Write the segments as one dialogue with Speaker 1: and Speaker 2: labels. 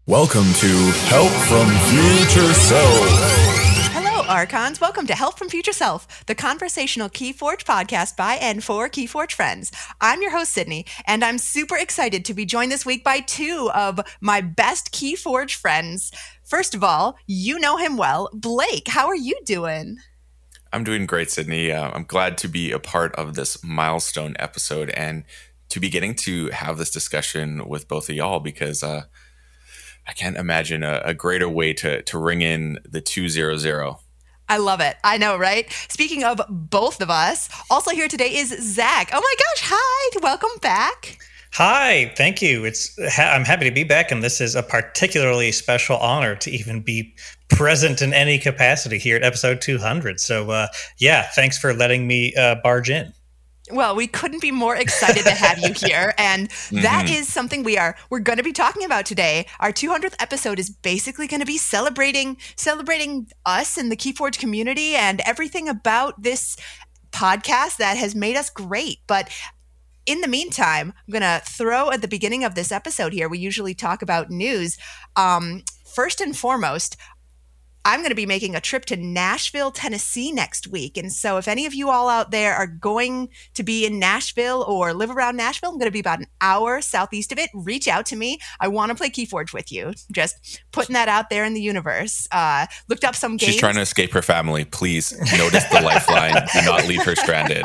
Speaker 1: Welcome to Help from Future Self.
Speaker 2: Hello, Archons. Welcome to Help from Future Self, the conversational Keyforge podcast by and for Keyforge friends. I'm your host, Sydney, and I'm super excited to be joined this week by two of my best Keyforge friends. First of all, you know him well. Blake, how are you doing?
Speaker 3: I'm doing great, Sydney. I'm glad to be a part of this milestone episode and to be getting to have this discussion with both of y'all because I can't imagine a greater way to ring in the 200.
Speaker 2: I love it. I know, right? Speaking of both of us, also here today is Zach. Oh my gosh, hi. Welcome back.
Speaker 4: Hi, thank you. I'm happy to be back, and this is a particularly special honor to even be present in any capacity here at episode 200. So, thanks for letting me barge in.
Speaker 2: Well, we couldn't be more excited to have you here. And that is something we're going to be talking about today. Our 200th episode is basically going to be celebrating us and the Keyforge community and everything about this podcast that has made us great. But in the meantime, I'm going to throw at the beginning of this episode here, we usually talk about news. First and foremost, I'm going to be making a trip to Nashville, Tennessee next week. And so if any of you all out there are going to be in Nashville or live around Nashville, I'm going to be about an hour southeast of it. Reach out to me. I want to play Keyforge with you. Just putting that out there in the universe. Looked up some games.
Speaker 3: She's trying to escape her family. Please notice the lifeline. Do not leave her stranded.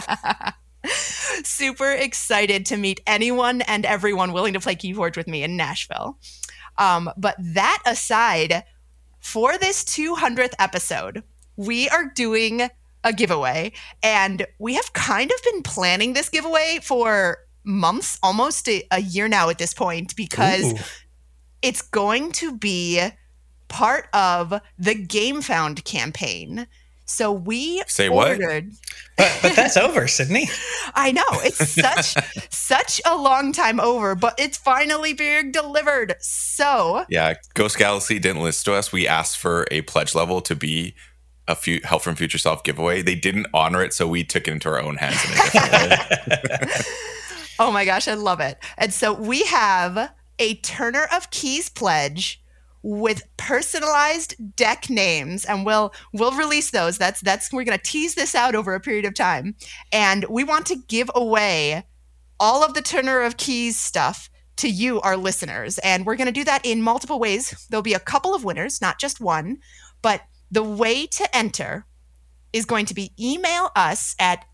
Speaker 2: Super excited to meet anyone and everyone willing to play Keyforge with me in Nashville. But that aside, for this 200th episode, we are doing a giveaway, and we have kind of been planning this giveaway for months, almost a year now at this point, because it's going to be part of the GameFound campaign. So we ordered.
Speaker 4: But that's over, Sydney.
Speaker 2: I know. It's such a long time over, but it's finally being delivered. So
Speaker 3: yeah, Ghost Galaxy didn't listen to us. We asked for a pledge level to be a Help from Future Self giveaway. They didn't honor it, so we took it into our own hands in a different way.
Speaker 2: Oh my gosh, I love it. And so we have a Turner of Keys pledge with personalized deck names, and we'll release those. That's we're going to tease this out over a period of time, and we want to give away all of the Turner of Keys stuff to you, our listeners, and we're going to do that in multiple ways. There'll be a couple of winners, not just one, but the way to enter is going to be email us at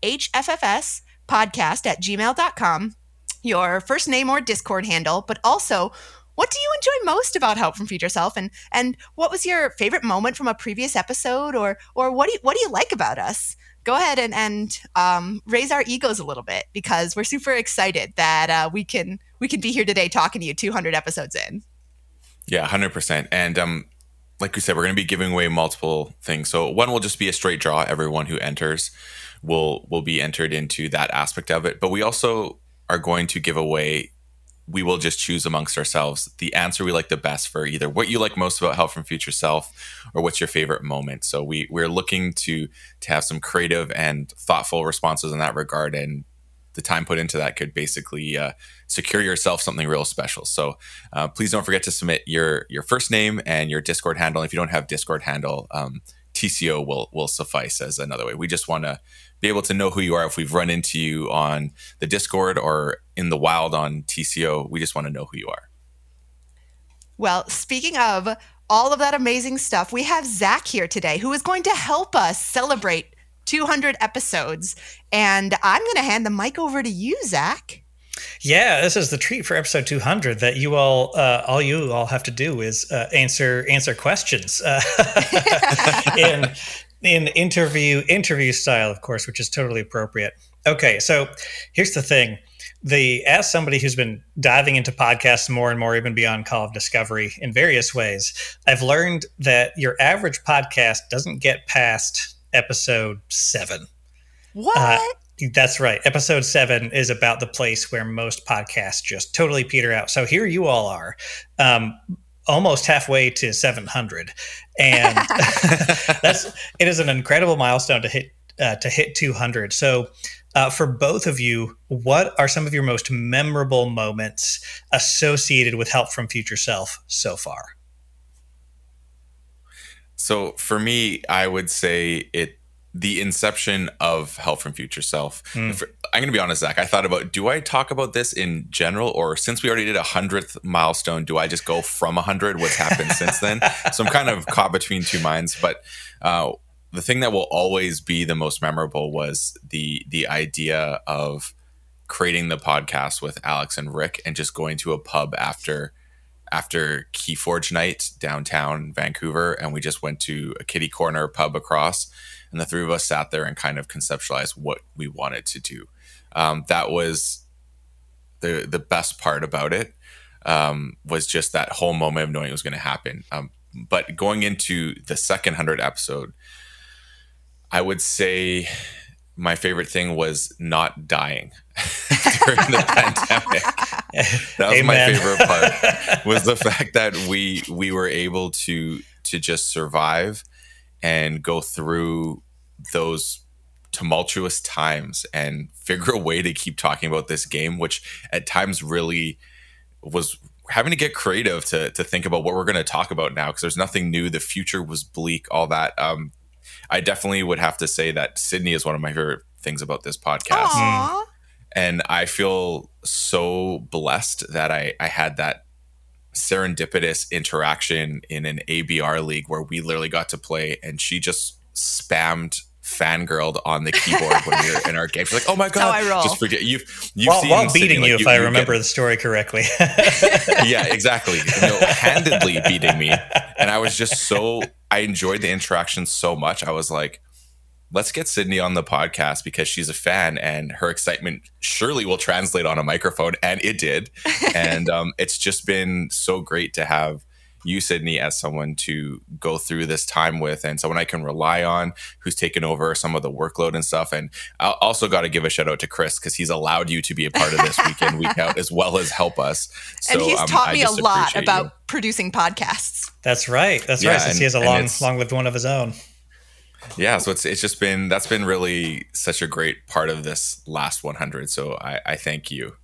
Speaker 2: hffspodcast@gmail.com, your first name or Discord handle, but also what do you enjoy most about Help from Future Self, and what was your favorite moment from a previous episode, or what do you like about us? Go ahead and raise our egos a little bit, because we're super excited that we can be here today talking to you 200 episodes in.
Speaker 3: Yeah, 100%. And like we said, we're going to be giving away multiple things. So one will just be a straight draw. Everyone who enters will be entered into that aspect of it. But we also are going to give away, we will just choose amongst ourselves the answer we like the best for either what you like most about Help from Future Self or what's your favorite moment. So we're looking to have some creative and thoughtful responses in that regard. And the time put into that could basically secure yourself something real special. So please don't forget to submit your first name and your Discord handle. If you don't have Discord handle, TCO will suffice as another way. We just want to be able to know who you are. If we've run into you on the Discord or in the wild on TCO, we just want to know who you are.
Speaker 2: Well, speaking of all of that amazing stuff, we have Zach here today, who is going to help us celebrate 200 episodes. And I'm going to hand the mic over to you, Zach.
Speaker 4: Yeah, this is the treat for episode 200 that you all have to do is answer questions in interview style, of course, which is totally appropriate. Okay, so here's the thing. As somebody who's been diving into podcasts more and more, even beyond Call of Discovery in various ways, I've learned that your average podcast doesn't get past episode 7.
Speaker 2: What?
Speaker 4: That's right. Episode 7 is about the place where most podcasts just totally peter out. So here you all are, almost halfway to 700, and it is an incredible milestone to hit 200. So For both of you, what are some of your most memorable moments associated with Help from Future Self so far?
Speaker 3: So for me, I would say the inception of Help from Future Self. I'm going to be honest, Zach. I thought about, do I talk about this in general, or since we already did 100th milestone, do I just go from 100? What's happened since then? So I'm kind of caught between two minds. But the thing that will always be the most memorable was the idea of creating the podcast with Alex and Rick and just going to a pub after Keyforge night downtown Vancouver, and we just went to a kitty corner pub across, and the three of us sat there and kind of conceptualized what we wanted to do. That was the best part about it, was just that whole moment of knowing it was going to happen. But going into the second 100 episode, I would say my favorite thing was not dying during the pandemic. That was my favorite part, was the fact that we were able to just survive and go through those tumultuous times and figure a way to keep talking about this game, which at times really was having to get creative to think about what we're going to talk about now, because there's nothing new. The future was bleak, all that. I definitely would have to say that Sydney is one of my favorite things about this podcast.
Speaker 2: Aww.
Speaker 3: And I feel so blessed that I had that serendipitous interaction in an ABR league where we literally got to play, and she just spammed fangirled on the keyboard when we were in our game. She's like, "Oh my god!"
Speaker 2: That's how I roll.
Speaker 3: Just forget you've
Speaker 4: while
Speaker 3: seen
Speaker 4: beating
Speaker 3: Sydney,
Speaker 4: you, if I remember the story correctly.
Speaker 3: Yeah, exactly. Handedly beating me, and I was just I enjoyed the interaction so much. I was like, let's get Sydney on the podcast because she's a fan, and her excitement surely will translate on a microphone, and it did. And it's just been so great to have you, Sydney, as someone to go through this time with, and someone I can rely on, who's taken over some of the workload and stuff. And I also got to give a shout out to Chris, because he's allowed you to be a part of this week in, week out, as well as help us. So,
Speaker 2: and he's taught me a lot about
Speaker 3: you.
Speaker 2: Producing podcasts.
Speaker 4: That's right. That's right. Since he has a long-lived one of his own.
Speaker 3: Yeah, so it's just been, that's been really such a great part of this last 100. So I thank you.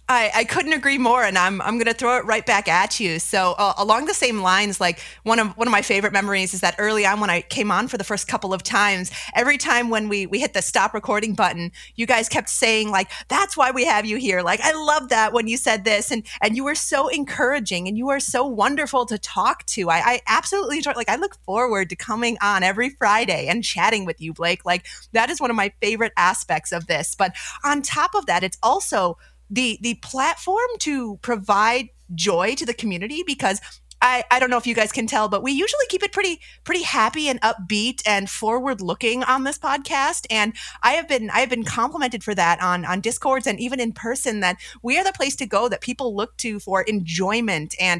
Speaker 2: I couldn't agree more, and I'm going to throw it right back at you. So along the same lines, like one of my favorite memories is that early on when I came on for the first couple of times, every time when we hit the stop recording button, you guys kept saying like, "That's why we have you here." Like, I love that when you said this, and you were so encouraging, and you are so wonderful to talk to. I absolutely enjoy. Like, I look forward to coming on every Friday and chatting with you, Blake. Like, that is one of my favorite aspects of this. But on top of that, it's also the platform to provide joy to the community, because I don't know if you guys can tell, but we usually keep it pretty happy and upbeat and forward looking on this podcast. And I have been complimented for that on Discords and even in person, that we are the place to go that people look to for enjoyment. And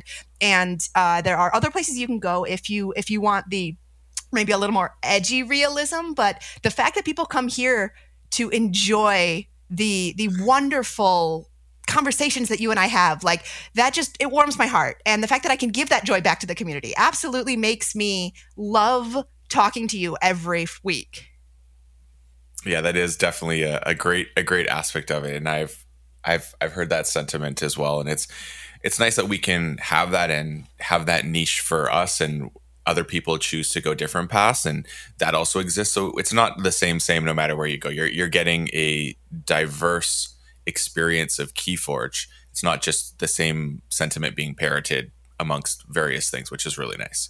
Speaker 2: there are other places you can go if you want the maybe a little more edgy realism, but the fact that people come here to enjoy the wonderful conversations that you and I have, like that, just it warms my heart. And the fact that I can give that joy back to the community absolutely makes me love talking to you every week.
Speaker 3: Yeah, that is definitely a great aspect of it, and I've heard that sentiment as well. And it's nice that we can have that and have that niche for us, and other people choose to go different paths, and that also exists. So it's not the same no matter where you go. You're getting a diverse experience of Keyforge. It's not just the same sentiment being parroted amongst various things, which is really nice.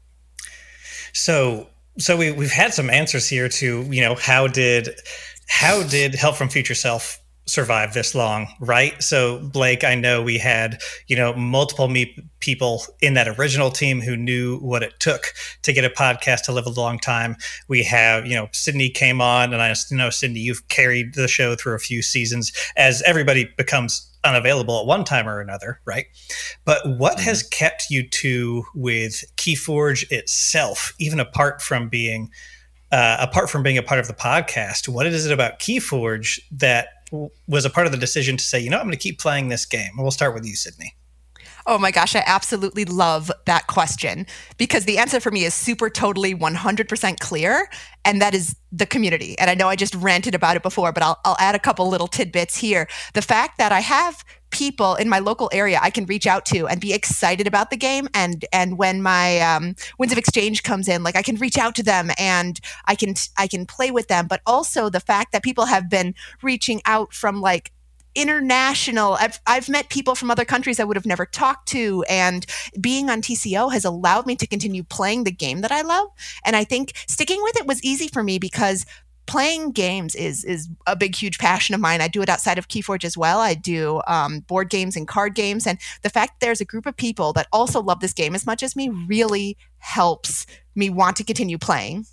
Speaker 4: So we've had some answers here to, how did Help from Future Self survive this long, right? So Blake, I know we had, multiple people in that original team who knew what it took to get a podcast to live a long time. We have, Sydney came on, and I know, Sydney, you've carried the show through a few seasons as everybody becomes unavailable at one time or another, right? But what has kept you two with Keyforge itself, even apart from being a part of the podcast? What is it about Keyforge that was a part of the decision to say, I'm going to keep playing this game? We'll start with you, Sydney.
Speaker 2: Oh my gosh, I absolutely love that question because the answer for me is super totally 100% clear, and that is the community. And I know I just ranted about it before, but I'll add a couple little tidbits here. The fact that I have people in my local area I can reach out to and be excited about the game, and when my Winds of Exchange comes in, like I can reach out to them and I can play with them. But also the fact that people have been reaching out from like international. I've met people from other countries I would have never talked to, and being on TCO has allowed me to continue playing the game that I love. And I think sticking with it was easy for me because playing games is a big, huge passion of mine. I do it outside of Keyforge as well. I do board games and card games, and the fact that there's a group of people that also love this game as much as me really helps me want to continue playing.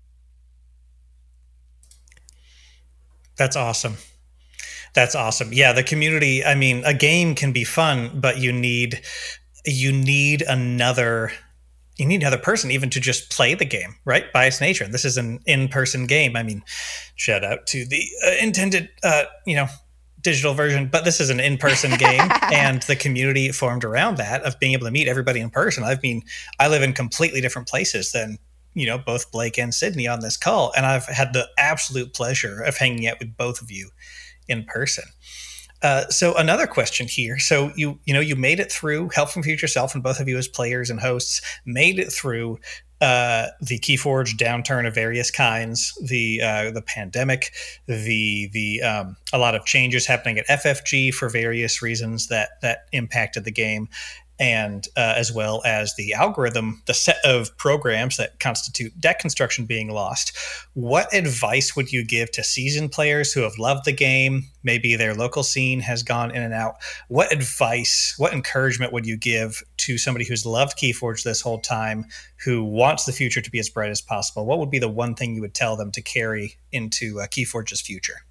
Speaker 4: That's awesome. That's awesome. Yeah, the community, I mean, a game can be fun, but you need another person even to just play the game, right? By its nature. This is an in-person game. I mean, shout out to the intended digital version, but this is an in-person game, and the community formed around that of being able to meet everybody in person. I live in completely different places than both Blake and Sydney on this call, and I've had the absolute pleasure of hanging out with both of you in person. So another question here. So you made it through Help from Future Self, and both of you as players and hosts made it through the Keyforge downturn of various kinds, the pandemic, the a lot of changes happening at FFG for various reasons that impacted the game, and as well as the algorithm, the set of programs that constitute deck construction being lost. What advice would you give to seasoned players who have loved the game? Maybe their local scene has gone in and out. What advice, what encouragement would you give to somebody who's loved Keyforge this whole time, who wants the future to be as bright as possible? What would be the one thing you would tell them to carry into Keyforge's future?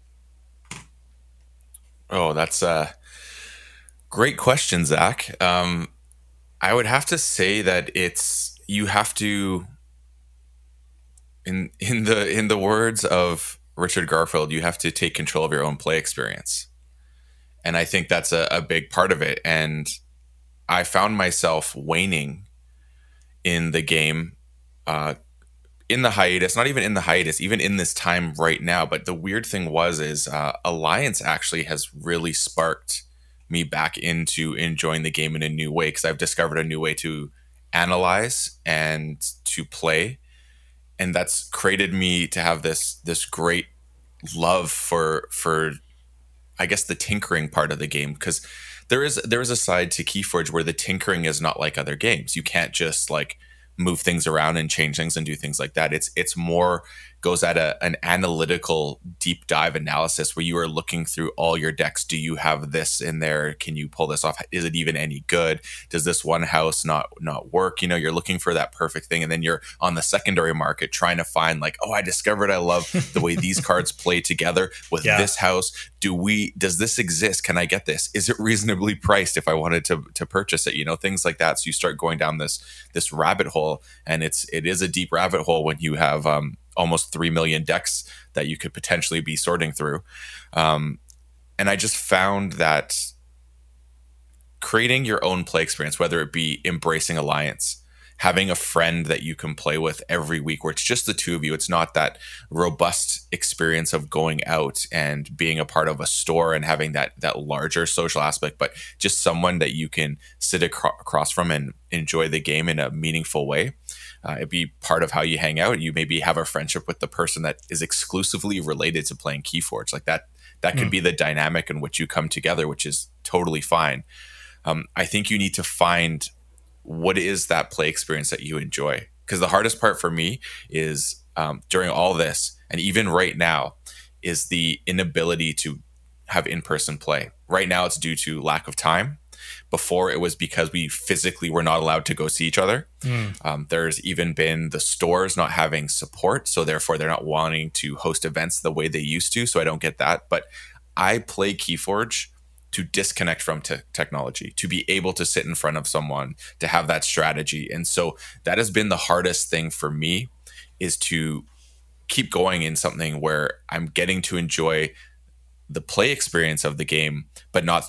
Speaker 3: Oh, that's great question, Zach. I would have to say that you have to, in the words of Richard Garfield, you have to take control of your own play experience. And I think that's a big part of it. And I found myself waning in the game, in the hiatus, not even in the hiatus, even in this time right now. But the weird thing is Alliance actually has really sparked me back into enjoying the game in a new way, because I've discovered a new way to analyze and to play, and that's created me to have this great love for I guess the tinkering part of the game, because there is a side to Keyforge where the tinkering is not like other games. You can't just like move things around and change things and do things like that. It's more goes at an analytical deep dive analysis where you are looking through all your decks. Do you have this in there? Can you pull this off? Is it even any good? Does this one house not work? You're looking for that perfect thing. And then you're on the secondary market trying to find like, oh, I discovered I love the way these cards play together with this house. Does this exist? Can I get this? Is it reasonably priced if I wanted to purchase it? Things like that. So you start going down this rabbit hole, and it is a deep rabbit hole when you have almost 3 million decks that you could potentially be sorting through. And I just found that creating your own play experience, whether it be embracing Alliance, having a friend that you can play with every week where it's just the two of you, it's not that robust experience of going out and being a part of a store and having that larger social aspect, but just someone that you can sit across from and enjoy the game in a meaningful way. It'd be part of how you hang out. You maybe have a friendship with the person that is exclusively related to playing Keyforge. Like that could be the dynamic in which you come together, which is totally fine. I think you need to find what is that play experience that you enjoy. Because the hardest part for me is during all this, and even right now, is the inability to have in-person play. Right now, it's due to lack of time. Before, it was because we physically were not allowed to go see each other. There's even been the stores not having support, so therefore they're not wanting to host events the way they used to, so I don't get that. But I play Keyforge to disconnect from technology, to be able to sit in front of someone, to have that strategy. And so that has been the hardest thing for me, is to keep going in something where I'm getting to enjoy the play experience of the game, but not the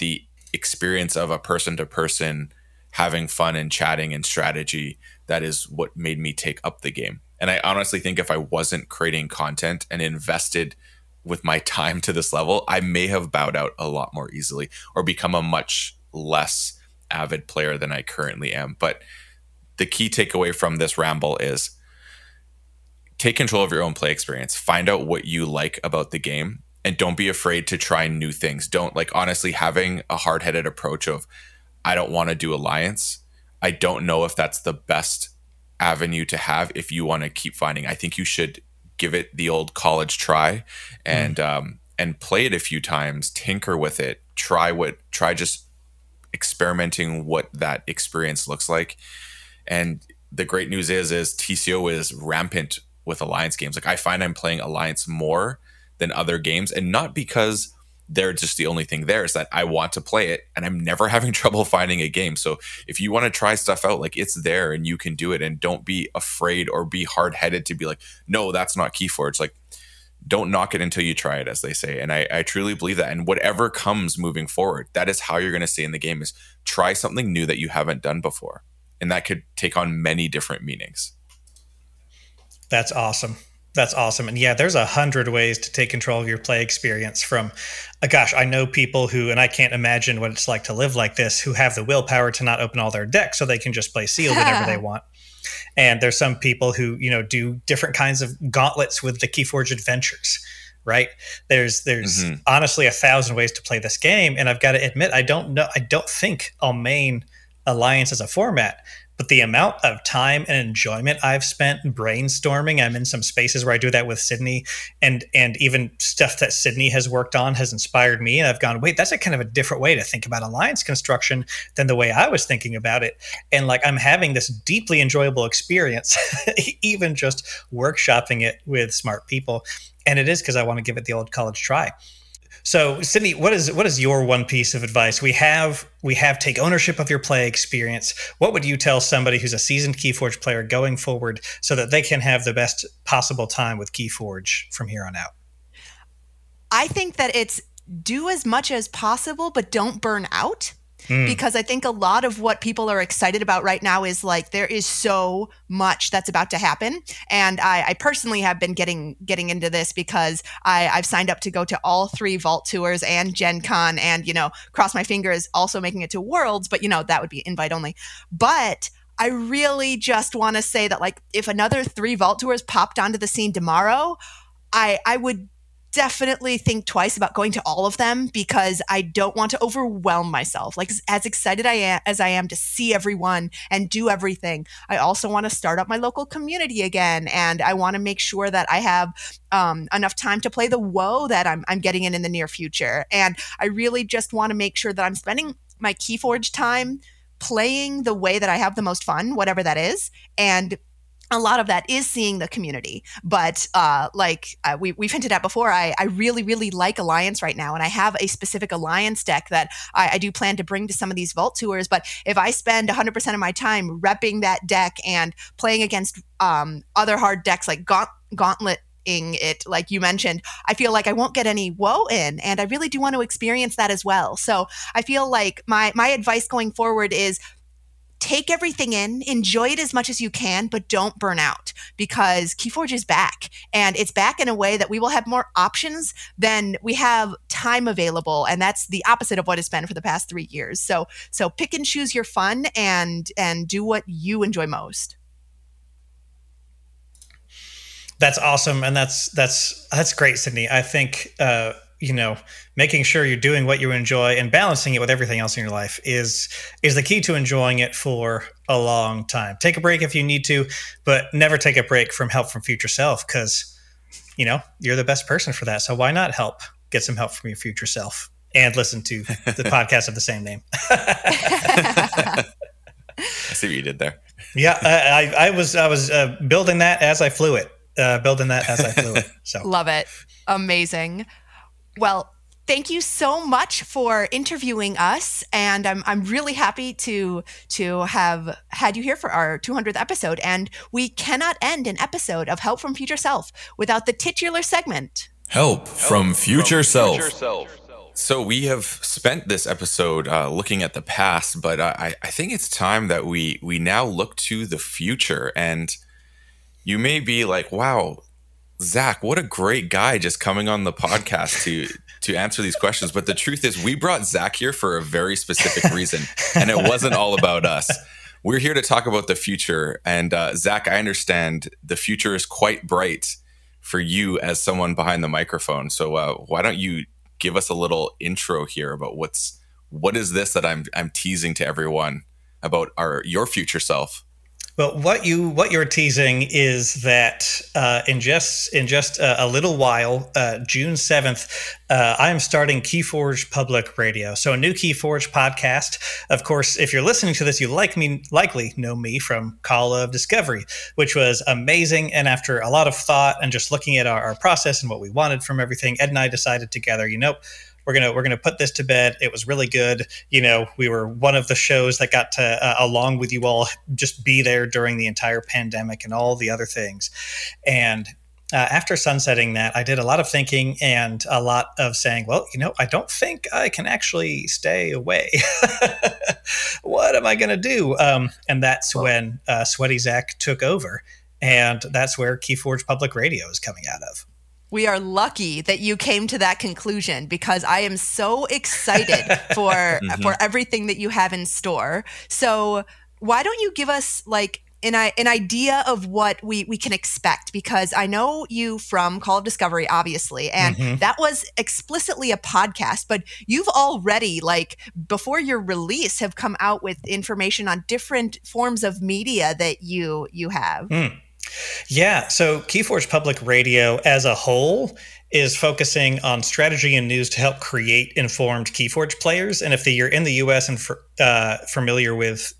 Speaker 3: experience of a person to person having fun and chatting and strategy that is what made me take up the game. And I honestly think if I wasn't creating content and invested with my time to this level, I may have bowed out a lot more easily or become a much less avid player than I currently am. But the key takeaway from this ramble is take control of your own play experience. Find out what you like about the game and don't be afraid to try new things. Don't, like, honestly, having a hard-headed approach of, I don't want to do Alliance. I don't know if that's the best avenue to have if you want to keep finding. I think you should give it the old college try and play it a few times, tinker with it, try just experimenting what that experience looks like. And the great news is TCO is rampant with Alliance games. Like, I find I'm playing Alliance more than other games, and not because they're just the only thing there. Is that I want to play it and I'm never having trouble finding a game. So if you want to try stuff out, like, it's there and you can do it, and don't be afraid or be hard-headed to be like, no, that's not Keyforge. Like, don't knock it until you try it, as they say. And I truly believe that. And whatever comes moving forward, that is how you're going to stay in the game, is try something new that you haven't done before. And that could take on many different meanings.
Speaker 4: That's awesome. That's awesome. And yeah, there's 100 ways to take control of your play experience from, gosh, I know people who, and I can't imagine what it's like to live like this, who have the willpower to not open all their decks so they can just play sealed whenever they want. And there's some people who, do different kinds of gauntlets with the Keyforge Adventures, right? There's honestly 1,000 ways to play this game. And I've got to admit, I don't think I'll main Alliance as a format. But the amount of time and enjoyment I've spent brainstorming, I'm in some spaces where I do that with Sydney, and even stuff that Sydney has worked on has inspired me. And I've gone, wait, that's a kind of a different way to think about Alliance construction than the way I was thinking about it. And like, I'm having this deeply enjoyable experience, even just workshopping it with smart people. And it is because I want to give it the old college try. So, Sydney, what is your one piece of advice? We have take ownership of your play experience. What would you tell somebody who's a seasoned Keyforge player going forward so that they can have the best possible time with Keyforge from here on out?
Speaker 2: I think that it's do as much as possible, but don't burn out. Because I think a lot of what people are excited about right now is like, there is so much that's about to happen. And I personally have been getting into this because I've signed up to go to all 3 Vault Tours and Gen Con, and, cross my fingers also making it to Worlds, but, that would be invite only. But I really just want to say that, like, if another 3 Vault Tours popped onto the scene tomorrow, I would definitely think twice about going to all of them, because I don't want to overwhelm myself. Like, as excited as I am to see everyone and do everything, I also want to start up my local community again, and I want to make sure that I have enough time to play the WoW that I'm getting in the near future. And I really just want to make sure that I'm spending my Keyforge time playing the way that I have the most fun, whatever that is. And a lot of that is seeing the community. But we've hinted at before, I really, really like Alliance right now. And I have a specific Alliance deck that I do plan to bring to some of these Vault Tours. But if I spend 100% of my time repping that deck and playing against other hard decks like Gauntlet, it, like you mentioned, I feel like I won't get any WoW in, and I really do want to experience that as well. So I feel like my advice going forward is take everything in, enjoy it as much as you can, but don't burn out, because Keyforge is back, and it's back in a way that we will have more options than we have time available. And that's the opposite of what it's been for the past 3 years. So pick and choose your fun and do what you enjoy most.
Speaker 4: That's awesome. And that's great, Sydney. I think, making sure you're doing what you enjoy and balancing it with everything else in your life is the key to enjoying it for a long time. Take a break if you need to, but never take a break from help from future self, because, you're the best person for that. So why not get some help from your future self and listen to the podcast of the same name?
Speaker 3: I see what you did there.
Speaker 4: Yeah, I was building that as I flew it. So
Speaker 2: love it. Amazing. Well, thank you so much for interviewing us, and I'm really happy to have had you here for our 200th episode. And we cannot end an episode of Help from Future Self without the titular segment,
Speaker 1: Help from Future Self.
Speaker 3: So we have spent this episode looking at the past, but I think it's time that we now look to the future. And you may be like, "Wow, Zach, what a great guy just coming on the podcast to answer these questions." But the truth is, we brought Zach here for a very specific reason, and it wasn't all about us. We're here to talk about the future. And Zach, I understand the future is quite bright for you as someone behind the microphone. So why don't you give us a little intro here about what is this that I'm teasing to everyone about your future self?
Speaker 4: Well, what you're teasing is that in just a little while, June 7th, I'm starting Keyforge Public Radio. So a new Keyforge podcast. Of course, if you're listening to this, you likely know me from Call of Discovery, which was amazing. And after a lot of thought and just looking at our process and what we wanted from everything, Ed and I decided together, we're gonna put this to bed. It was really good. We were one of the shows that got to, along with you all, just be there during the entire pandemic and all the other things. And after sunsetting that, I did a lot of thinking and a lot of saying, well, I don't think I can actually stay away. What am I going to do? And that's when Sweaty Zach took over. And that's where Keyforge Public Radio is coming out of.
Speaker 2: We are lucky that you came to that conclusion, because I am so excited for everything that you have in store. So why don't you give us like an idea of what we can expect? Because I know you from Call of Discovery, obviously, and that was explicitly a podcast, but you've already, like, before your release, have come out with information on different forms of media that you have.
Speaker 4: Yeah, so Keyforge Public Radio as a whole is focusing on strategy and news to help create informed Keyforge players. And if you're in the U.S. and familiar with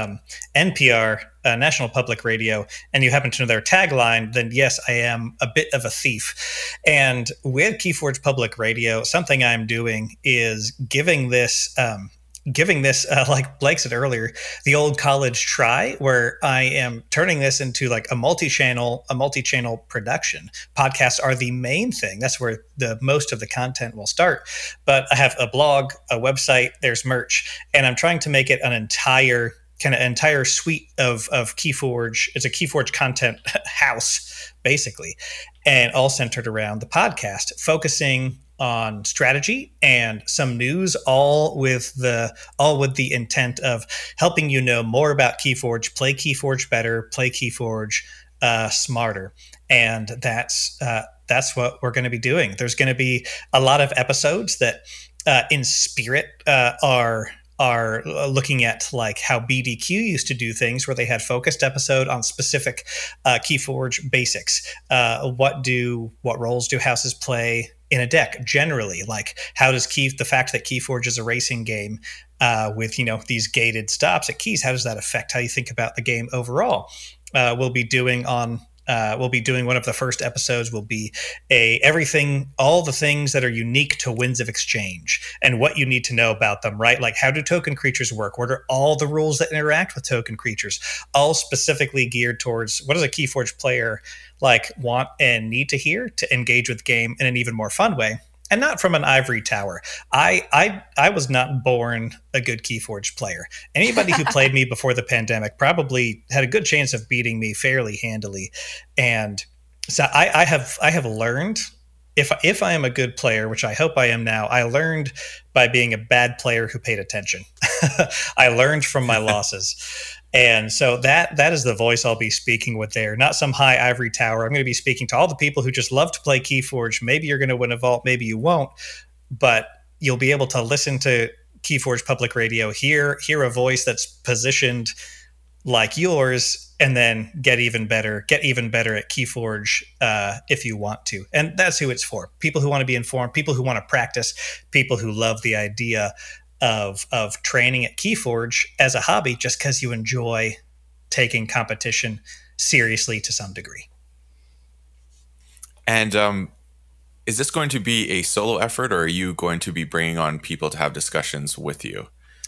Speaker 4: NPR, National Public Radio, and you happen to know their tagline, then yes, I am a bit of a thief. And with Keyforge Public Radio, something I'm doing is giving this, like Blake said earlier, the old college try, where I am turning this into like a multi-channel production. Podcasts are the main thing. That's where the most of the content will start. But I have a blog, a website, there's merch, and I'm trying to make it an entire suite of Keyforge. It's a Keyforge content house, basically, and all centered around the podcast, focusing on strategy and some news, all with the intent of helping you know more about Keyforge, play Keyforge better, play Keyforge smarter. And that's what we're going to be doing. There's going to be a lot of episodes that in spirit are looking at like how BDQ used to do things, where they had focused episode on specific Keyforge basics. What roles do houses play in a deck generally? Like, how does the fact that Keyforge is a racing game with these gated stops at keys, how does that affect how you think about the game overall? We'll be doing one of the first episodes will be all the things that are unique to Winds of Exchange and what you need to know about them, right? Like, how do token creatures work? What are all the rules that interact with token creatures? All specifically geared towards what does a Keyforge player like want and need to hear to engage with game in an even more fun way. And not from an ivory tower. I was not born a good Keyforge player. Anybody who played me before the pandemic probably had a good chance of beating me fairly handily. And so I have learned, if I am a good player, which I hope I am now, I learned by being a bad player who paid attention. I learned from my losses. And so that is the voice I'll be speaking with there, not some high ivory tower. I'm going to be speaking to all the people who just love to play Keyforge. Maybe you're going to win a vault, maybe you won't, but you'll be able to listen to Keyforge Public Radio, hear a voice that's positioned like yours, and then get even better at Keyforge if you want to. And that's who it's for. People who want to be informed, people who want to practice, people who love the idea of training at Keyforge as a hobby, just because you enjoy taking competition seriously to some degree.
Speaker 3: And is this going to be a solo effort, or are you going to be bringing on people to have discussions with you?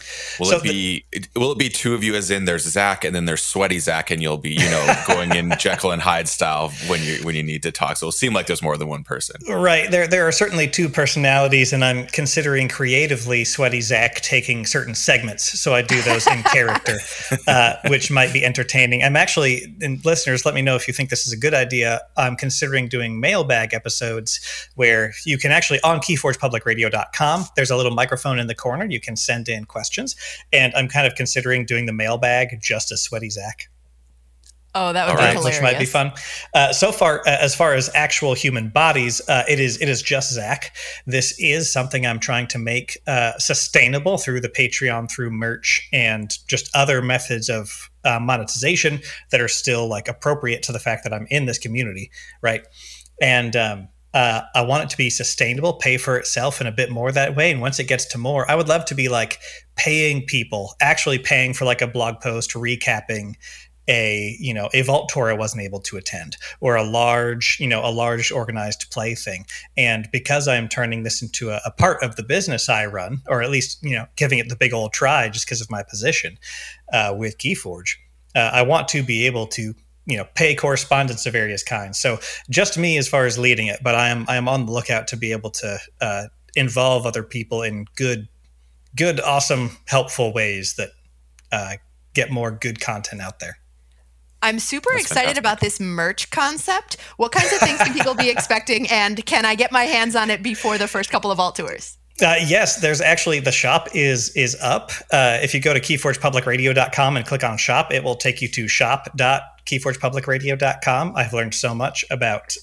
Speaker 3: Will it be two of you, as in there's Zach and then there's Sweaty Zach, and you'll be, going in Jekyll and Hyde style when you need to talk. So it'll seem like there's more than one person.
Speaker 4: Right. There are certainly two personalities, and I'm considering creatively Sweaty Zach taking certain segments. So I do those in character, which might be entertaining. I'm actually, and listeners, let me know if you think this is a good idea. I'm considering doing mailbag episodes where you can actually, on KeyforgePublicRadio.com, there's a little microphone in the corner. You can send in questions. And I'm kind of considering doing the mailbag just as Sweaty Zach.
Speaker 2: Oh, that would be hilarious.
Speaker 4: Which might be fun. So far, as far as actual human bodies, it is just Zach. This is something I'm trying to make sustainable through the Patreon, through merch, and just other methods of monetization that are still like appropriate to the fact that I'm in this community, right? And I want it to be sustainable, pay for itself, and a bit more that way. And once it gets to more, I would love to be like paying people, actually paying for like a blog post recapping a vault tour I wasn't able to attend, or a large organized play thing. And because I'm turning this into a part of the business I run, or at least, giving it the big old try just because of my position with Keyforge, I want to be able to pay correspondence of various kinds. So just me as far as leading it, but I am on the lookout to be able to involve other people in good, awesome, helpful ways that get more good content out there.
Speaker 2: I'm super excited about this merch concept. What kinds of things can people be expecting, and can I get my hands on it before the first couple of vault tours?
Speaker 4: Yes, there's actually, the shop is up. If you go to KeyforgePublicRadio.com and click on shop, it will take you to shop.KeyforgePublicRadio.com. I've learned so much about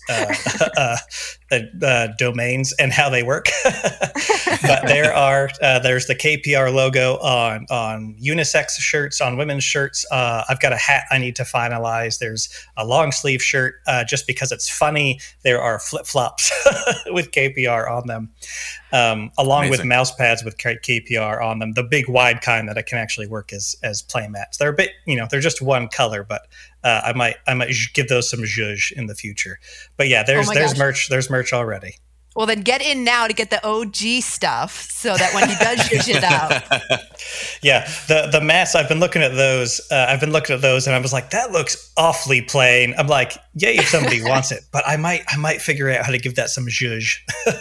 Speaker 4: domains and how they work. But there's the KPR logo on unisex shirts, on women's shirts. I've got a hat I need to finalize. There's a long sleeve shirt. Just because it's funny, there are flip-flops with KPR on them. Along Amazing. With mouse pads with KPR on them, the big wide kind that I can actually work as play mats. They're a bit, they're just one color, but I might give those some zhuzh in the future. But yeah, there's merch already.
Speaker 2: Well, then get in now to get the OG stuff so that when he does zhuzh it out.
Speaker 4: Yeah, the mats, I've been looking at those. And I was like, that looks awfully plain. I'm like, yay if somebody wants it, but I might figure out how to give that some zhuzh.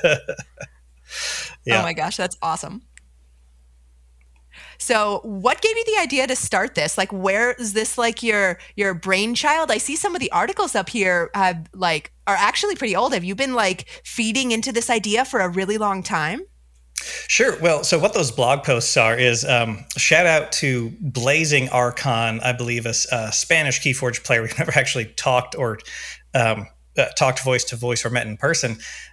Speaker 4: Yeah.
Speaker 2: Oh my gosh, that's awesome. So what gave you the idea to start this? Like, where is this like your brainchild? I see some of the articles up here are actually pretty old. Have you been like feeding into this idea for a really long time?
Speaker 4: Sure. Well, so what those blog posts are is shout out to Blazing Archon, I believe a Spanish Keyforge player. We've never actually talked or talked voice to voice or met in person.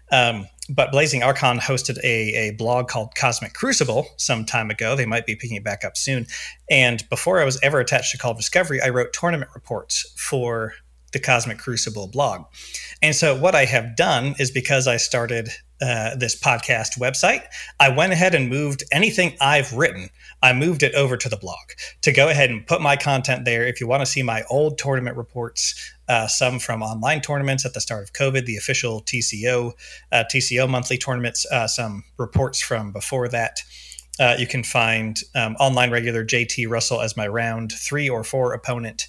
Speaker 4: But Blazing Archon hosted a blog called Cosmic Crucible some time ago. They might be picking it back up soon. And before I was ever attached to Call of Discovery, I wrote tournament reports for the Cosmic Crucible blog. And so what I have done is, because I started this podcast website, I went ahead and moved anything I've written. I moved it over to the blog to go ahead and put my content there. If you want to see my old tournament reports, some from online tournaments at the start of COVID, the official TCO monthly tournaments, some reports from before that. You can find online regular JT Russell as my round 3 or 4 opponent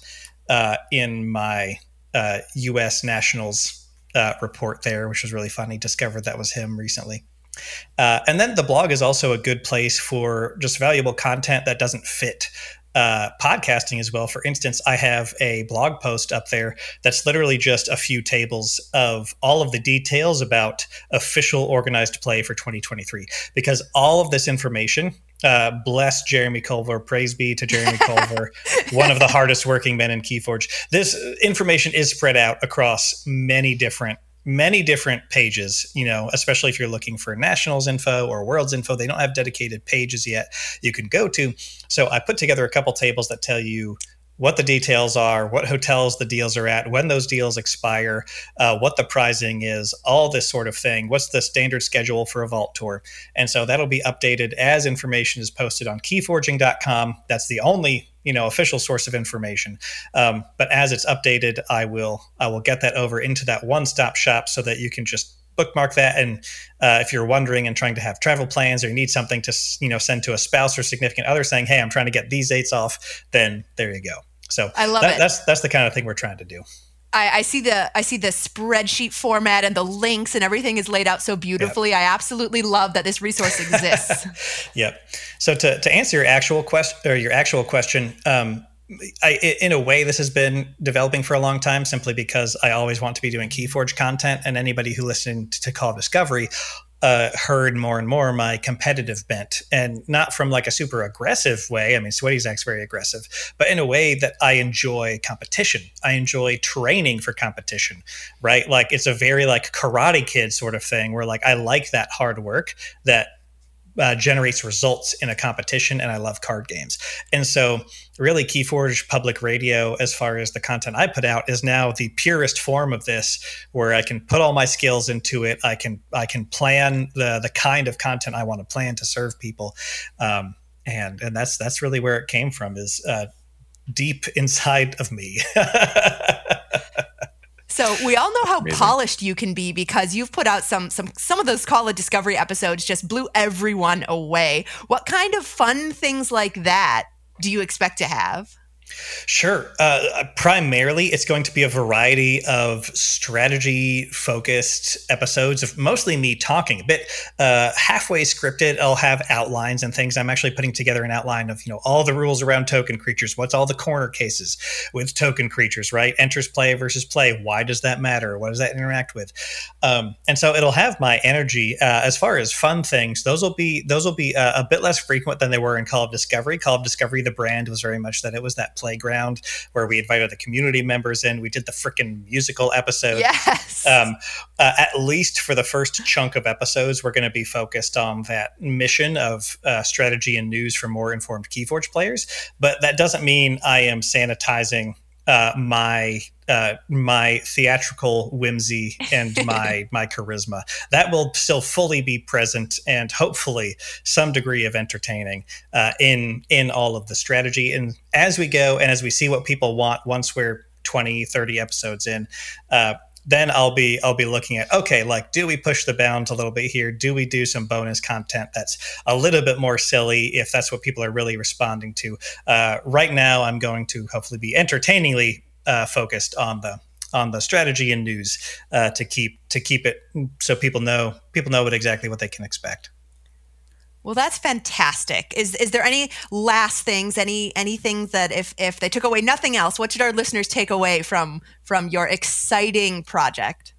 Speaker 4: in my U.S. Nationals report there, which was really funny. Discovered that was him recently. And then the blog is also a good place for just valuable content that doesn't fit podcasting as well. For instance, I have a blog post up there that's literally just a few tables of all of the details about official organized play for 2023, because all of this information, bless Jeremy Culver, praise be to Jeremy Culver, one of the hardest working men in Keyforge. This information is spread out across many different pages, especially if you're looking for nationals info or worlds info. They don't have dedicated pages yet you can go to. So I put together a couple tables that tell you what the details are, what hotels the deals are at, when those deals expire, what the pricing is, all this sort of thing. What's the standard schedule for a vault tour? And so that'll be updated as information is posted on keyforging.com. That's the only official source of information. But as it's updated, I will get that over into that one-stop shop so that you can just bookmark that. And if you're wondering and trying to have travel plans, or you need something to send to a spouse or significant other saying, hey, I'm trying to get these dates off, then there you go. So
Speaker 2: I love it.
Speaker 4: That's the kind of thing we're trying to do.
Speaker 2: I see the spreadsheet format, and the links and everything is laid out so beautifully. Yep. I absolutely love that this resource exists.
Speaker 4: Yep. So to answer your actual question, in a way, this has been developing for a long time, simply because I always want to be doing Keyforge content, and anybody who listened to Call of Discovery heard more and more my competitive bent, and not from like a super aggressive way. I mean, Sweaty Zach's very aggressive, but in a way that I enjoy competition. I enjoy training for competition, right? Like it's a very like Karate Kid sort of thing where like I like that hard work that generates results in a competition, and I love card games. And so really Keyforge Public Radio, as far as the content I put out, is now the purest form of this, where I can put all my skills into it. I can plan the kind of content I want to plan to serve people. And that's really where it came from, is deep inside of me.
Speaker 2: So we all know how polished you can be, because you've put out some of those Call of Discovery episodes just blew everyone away. What kind of fun things like that do you expect to have?
Speaker 4: Sure. Primarily, it's going to be a variety of strategy-focused episodes of mostly me talking a bit. Halfway scripted, I'll have outlines and things. I'm actually putting together an outline of, all the rules around token creatures. What's all the corner cases with token creatures, right? Enters play versus play. Why does that matter? What does that interact with? And so it'll have my energy. As far as fun things, those will be a bit less frequent than they were in Call of Discovery. Call of Discovery, the brand was very much that it was that playground where we invited the community members in. We did the freaking musical episode.
Speaker 2: Yes.
Speaker 4: At least for the first chunk of episodes, we're going to be focused on that mission of strategy and news for more informed Keyforge players. But that doesn't mean I am sanitizing my theatrical whimsy and my charisma. That will still fully be present, and hopefully some degree of entertaining in all of the strategy. And as we go, and as we see what people want, once we're 20, 30 episodes in, then I'll be looking at, okay, like, do we push the bounds a little bit here? Do we do some bonus content that's a little bit more silly, if that's what people are really responding to? Right now, I'm going to hopefully be entertainingly focused on the strategy and news to keep it so people know exactly what they can expect.
Speaker 2: Well, that's fantastic. Is there any last things, anything that if they took away nothing else, what should our listeners take away from your exciting project?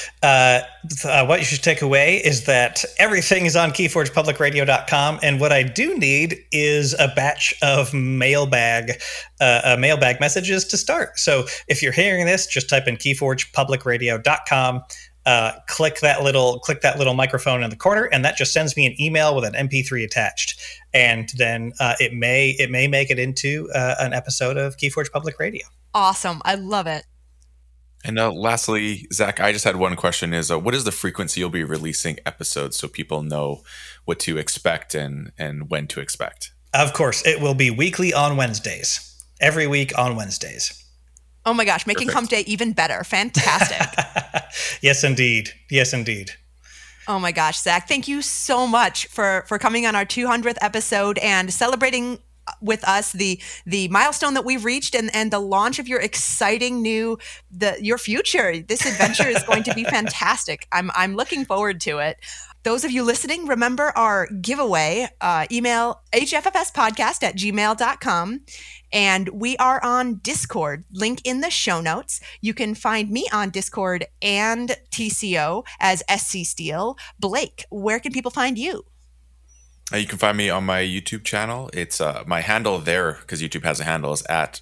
Speaker 4: What you should take away is that everything is on KeyforgePublicRadio.com, and what I do need is a batch of mailbag messages to start. So if you're hearing this, just type in KeyforgePublicRadio.com. Click that little microphone in the corner, and that just sends me an email with an MP3 attached. And then it may make it into an episode of Keyforge Public Radio.
Speaker 2: Awesome. I love it.
Speaker 3: And lastly, Zach, I just had one question: is what is the frequency you'll be releasing episodes so people know what to expect and when to expect?
Speaker 4: Of course, it will be weekly on Wednesdays. Every week on Wednesdays.
Speaker 2: Oh my gosh, making Hump Day even better. Fantastic.
Speaker 4: Yes, indeed. Yes, indeed.
Speaker 2: Oh my gosh, Zach, thank you so much for coming on our 200th episode and celebrating with us the milestone that we've reached and the launch of your exciting your future. This adventure is going to be fantastic. I'm looking forward to it. Those of you listening, remember our giveaway. Email hffspodcast@gmail.com. And we are on Discord, link in the show notes. You can find me on Discord and TCO as SC Steele. Blake, where can people find you?
Speaker 3: You can find me on my YouTube channel. It's my handle there, because YouTube has a handle, is at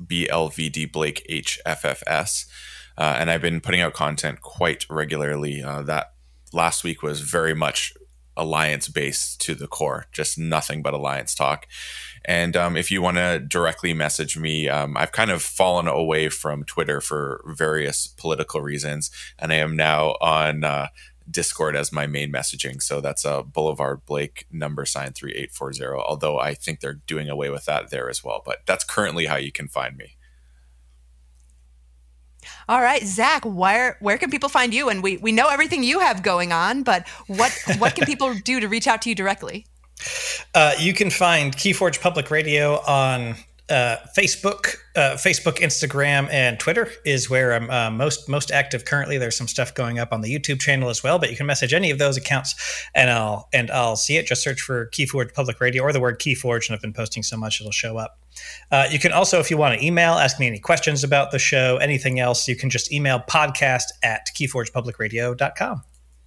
Speaker 3: BLVDBlakeHFFS. And I've been putting out content quite regularly. That last week was very much Alliance based to the core, just nothing but Alliance talk. And if you want to directly message me, I've kind of fallen away from Twitter for various political reasons, and I am now on Discord as my main messaging. So that's Boulevard Blake #3840. Although I think they're doing away with that there as well. But that's currently how you can find me.
Speaker 2: All right, Zach, where can people find you? And we know everything you have going on, but what can people do to reach out to you directly?
Speaker 4: You can find Keyforge Public Radio on Facebook, Instagram, and Twitter is where I'm most active currently. There's some stuff going up on the YouTube channel as well, but you can message any of those accounts and I'll see it. Just search for Keyforge Public Radio or the word Keyforge, and I've been posting so much it'll show up. You can also, if you want to email, ask me any questions about the show, anything else, you can just email podcast@keyforgepublicradio.com.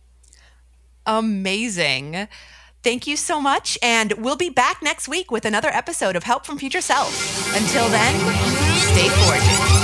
Speaker 2: Amazing. Thank you so much. And we'll be back next week with another episode of Help from Future Self. Until then, stay forging.